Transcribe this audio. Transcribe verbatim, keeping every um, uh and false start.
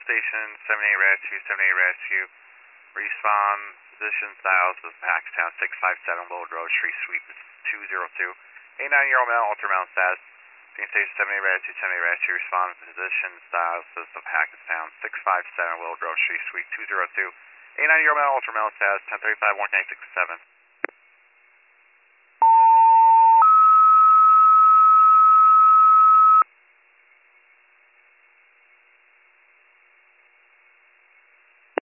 Station seventy-eight Rescue, seventy-eight Rescue. Respawn, position south of Paxtown, six five seven Willow Grove Street, Suite two oh two. eighty-nine-year-old male, ultrasound status. Union Station seventy-eight Rescue, seventy-eight Rescue. Respond position south of Paxtown, six five seven Willow Grove Street, Suite two oh two. eighty-nine-year-old male, ultrasound status, ten thirty-five, one nine six seven.